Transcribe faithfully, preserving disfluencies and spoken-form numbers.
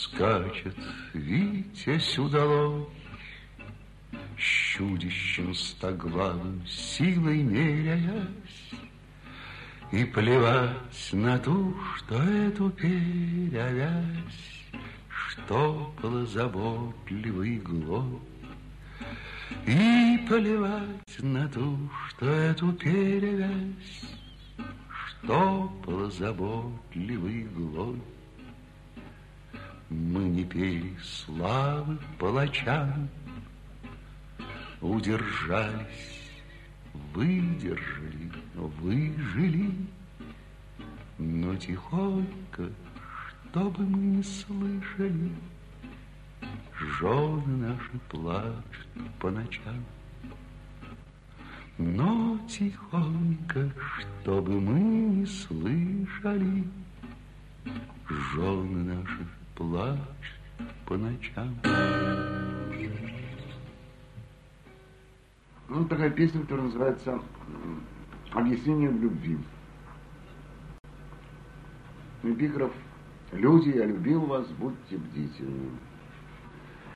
Скачет Витязь удалой, с чудищем стоглавым силой меряясь, и плевать на ту, что эту перевязь штопала заботливой иглой, и плевать на ту, что эту перевязь штопала заботливой иглой. Мы не пели славы палачам, удержались, выдержали, выжили, но тихонько, чтобы мы не слышали, жены наши плачут по ночам. Но тихонько, чтобы мы не слышали, жены наши плачут по ночам. Ну, такая песня, которая называется «Объяснение в любви». Эпиграф: «Люди, я любил вас, будьте бдительны».